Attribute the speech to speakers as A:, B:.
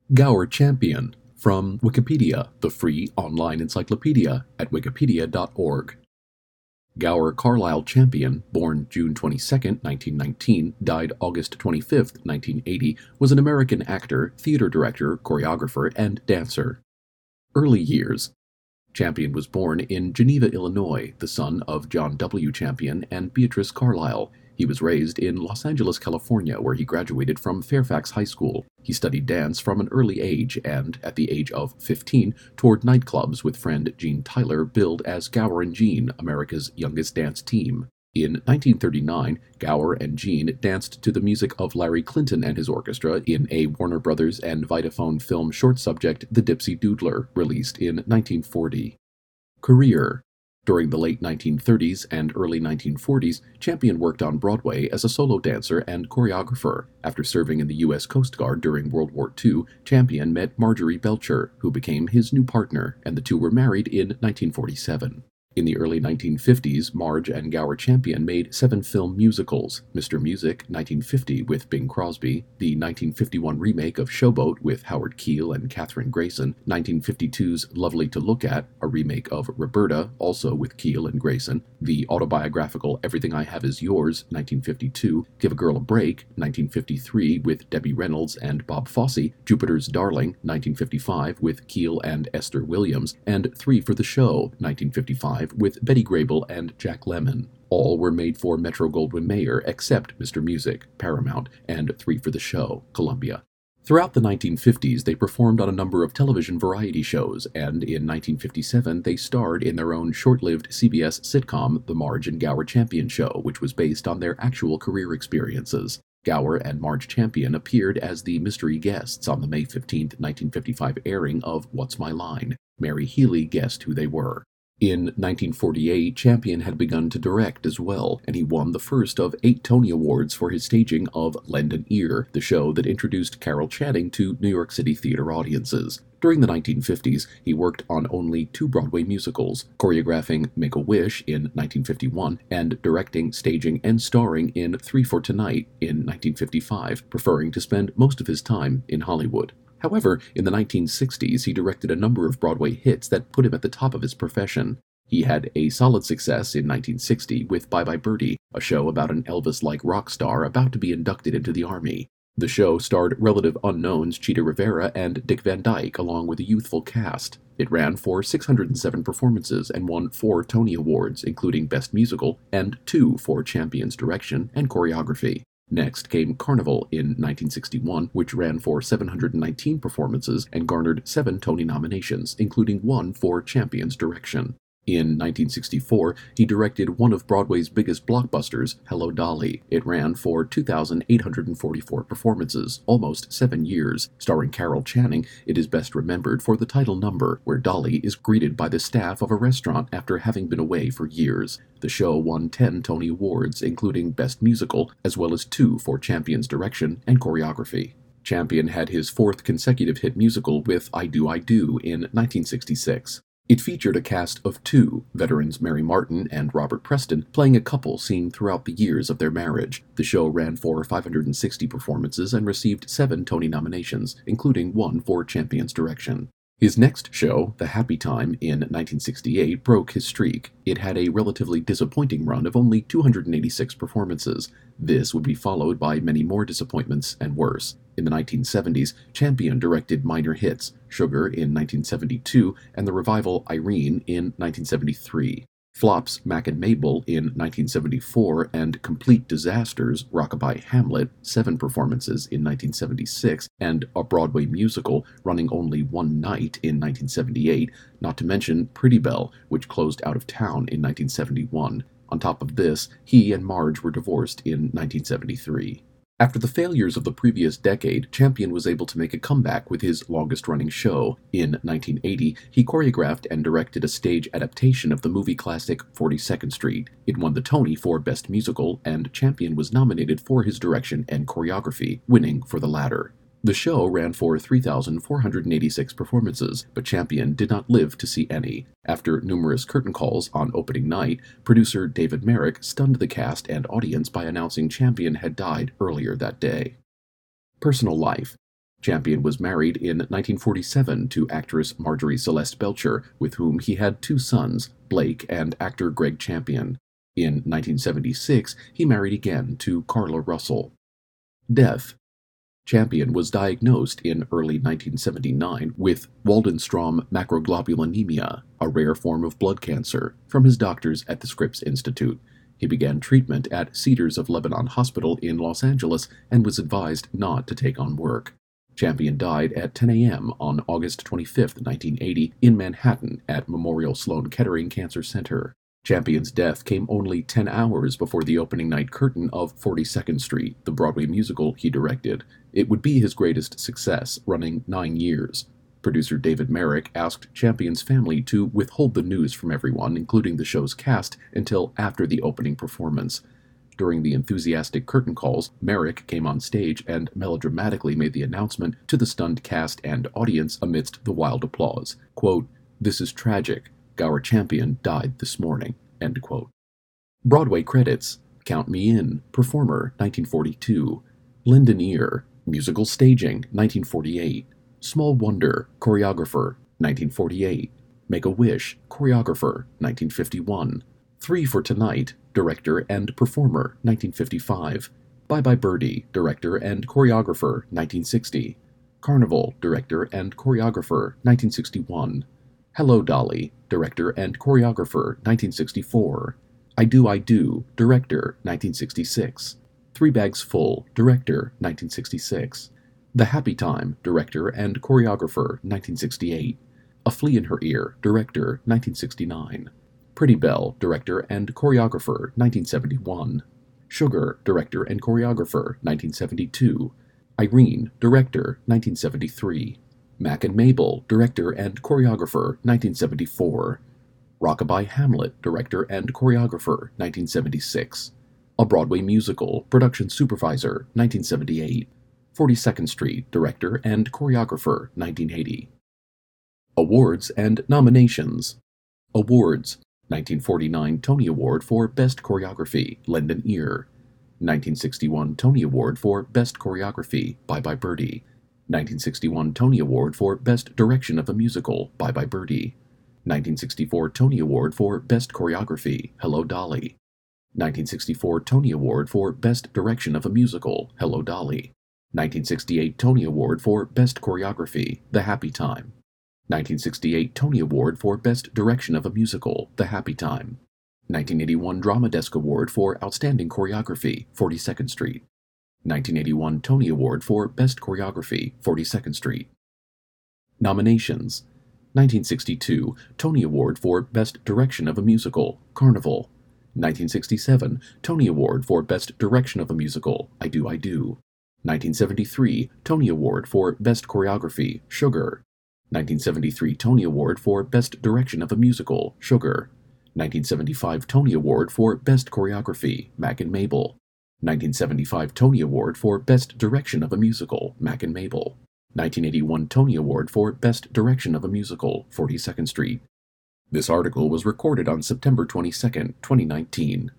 A: Gower Champion, from Wikipedia, the free online encyclopedia at wikipedia.org. Gower Carlisle Champion, born June 22, 1919, died August 25, 1980, was an American actor, theater director, choreographer, and dancer. Early years. Champion was born in Geneva, Illinois, the son of John W. Champion and Beatrice Carlisle. He was raised in Los Angeles, California, where he graduated from Fairfax High School. He studied dance from an early age and, at the age of 15, toured nightclubs with friend Gene Tyler, billed as Gower and Gene, America's youngest dance team. In 1939, Gower and Gene danced to the music of Larry Clinton and his orchestra in a Warner Brothers and Vitaphone film short subject, The Dipsy Doodler, released in 1940. Career. During the late 1930s and early 1940s, Champion worked on Broadway as a solo dancer and choreographer. After serving in the U.S. Coast Guard during World War II, Champion met Marjorie Belcher, who became his new partner, and the two were married in 1947. In the early 1950s, Marge and Gower Champion made 7 film musicals: Mr. Music, 1950, with Bing Crosby; the 1951 remake of Showboat with Howard Keel and Kathryn Grayson; 1952's Lovely to Look At, a remake of Roberta, also with Keel and Grayson; the autobiographical Everything I Have Is Yours, 1952; Give a Girl a Break, 1953, with Debbie Reynolds and Bob Fosse; Jupiter's Darling, 1955, with Keel and Esther Williams; and Three for the Show, 1955, with Betty Grable and Jack Lemmon. All were made for Metro-Goldwyn-Mayer except Mr. Music, Paramount, and Three for the Show, Columbia. Throughout the 1950s, they performed on a number of television variety shows, and in 1957 they starred in their own short-lived CBS sitcom, The Marge and Gower Champion Show, which was based on their actual career experiences. Gower and Marge Champion appeared as the mystery guests on the May 15, 1955 airing of What's My Line? Mary Healy guessed who they were. In 1948, Champion had begun to direct as well, and he won the first of 8 Tony Awards for his staging of Lend an Ear, the show that introduced Carol Channing to New York City theater audiences. During the 1950s, he worked on only 2 Broadway musicals, choreographing Make-A-Wish in 1951 and directing, staging, and starring in Three for Tonight in 1955, preferring to spend most of his time in Hollywood. However, in the 1960s, he directed a number of Broadway hits that put him at the top of his profession. He had a solid success in 1960 with Bye Bye Birdie, a show about an Elvis-like rock star about to be inducted into the Army. The show starred relative unknowns Chita Rivera and Dick Van Dyke, along with a youthful cast. It ran for 607 performances and won 4 Tony Awards, including Best Musical, and 2 for Champion's direction and choreography. Next came Carnival in 1961, which ran for 719 performances and garnered 7 Tony nominations, including 1 for Champion's direction. In 1964, he directed one of Broadway's biggest blockbusters, Hello, Dolly. It ran for 2,844 performances, almost 7 years. Starring Carol Channing, it is best remembered for the title number, where Dolly is greeted by the staff of a restaurant after having been away for years. The show won 10 Tony Awards, including Best Musical, as well as 2 for Champion's direction and choreography. Champion had his 4th consecutive hit musical with I Do, I Do in 1966. It featured a cast of 2, veterans Mary Martin and Robert Preston, playing a couple seen throughout the years of their marriage. The show ran for 560 performances and received 7 Tony nominations, including 1 for Champion's direction. His next show, The Happy Time, in 1968, broke his streak. It had a relatively disappointing run of only 286 performances. This would be followed by many more disappointments and worse. In the 1970s, Champion directed minor hits, Sugar in 1972 and the revival Irene in 1973. Flops Mac and Mabel in 1974 and complete disasters Rockabye Hamlet, 7 performances in 1976, and a Broadway musical running only 1 night in 1978, not to mention Pretty Belle, which closed out of town in 1971. On top of this, he and Marge were divorced in 1973. After the failures of the previous decade, Champion was able to make a comeback with his longest-running show. In 1980, he choreographed and directed a stage adaptation of the movie classic 42nd Street. It won the Tony for Best Musical, and Champion was nominated for his direction and choreography, winning for the latter. The show ran for 3,486 performances, but Champion did not live to see any. After numerous curtain calls on opening night, producer David Merrick stunned the cast and audience by announcing Champion had died earlier that day. Personal life. Champion was married in 1947 to actress Marjorie Celeste Belcher, with whom he had 2 sons, Blake and actor Greg Champion. In 1976, he married again to Carla Russell. Death. Champion was diagnosed in early 1979 with Waldenstrom macroglobulinemia, a rare form of blood cancer, from his doctors at the Scripps Institute. He began treatment at Cedars of Lebanon Hospital in Los Angeles and was advised not to take on work. Champion died at 10 a.m. on August 25, 1980, in Manhattan at Memorial Sloan Kettering Cancer Center. Champion's death came only 10 hours before the opening night curtain of 42nd Street, the Broadway musical he directed. It would be his greatest success, running 9 years. Producer David Merrick asked Champion's family to withhold the news from everyone, including the show's cast, until after the opening performance. During the enthusiastic curtain calls, Merrick came on stage and melodramatically made the announcement to the stunned cast and audience amidst the wild applause. Quote, "This is tragic. Gower Champion died this morning." End quote. Broadway credits. Count Me In, performer, 1942. Linden Ear, musical staging, 1948. Small Wonder, choreographer, 1948. Make-A-Wish, choreographer, 1951. Three for Tonight, director and performer, 1955. Bye Bye Birdie, director and choreographer, 1960. Carnival, director and choreographer, 1961. Hello Dolly, director and choreographer, 1964. I Do, director, 1966. Three Bags Full, director, 1966. The Happy Time, director and choreographer, 1968. A Flea in Her Ear, director, 1969. Pretty Belle, director and choreographer, 1971. Sugar, director and choreographer, 1972. Irene, director, 1973. Mac and Mabel, director and choreographer, 1974. Rockabye Hamlet, director and choreographer, 1976. A Broadway Musical, production supervisor, 1978. 42nd Street, director and choreographer, 1980. Awards and nominations. Awards. 1949 Tony Award for Best Choreography, Linden Ear. 1961 Tony Award for Best Choreography, Bye Bye Birdie. 1961 Tony Award for Best Direction of a Musical, Bye Bye Birdie. 1964 Tony Award for Best Choreography, Hello Dolly. 1964 Tony Award for Best Direction of a Musical, Hello Dolly. 1968 Tony Award for Best Choreography, The Happy Time. 1968 Tony Award for Best Direction of a Musical, The Happy Time. 1981 Drama Desk Award for Outstanding Choreography, 42nd Street. 1981 Tony Award for Best Choreography, 42nd Street. Nominations. 1962 Tony Award for Best Direction of a Musical, Carnival. 1967 Tony Award for Best Direction of a Musical, I Do. 1973 Tony Award for Best Choreography, Sugar. 1973 Tony Award for Best Direction of a Musical, Sugar. 1975 Tony Award for Best Choreography, Mac and Mabel. 1975 Tony Award for Best Direction of a Musical, Mac and Mabel. 1981 Tony Award for Best Direction of a Musical, 42nd Street. This article was recorded on September 22, 2019.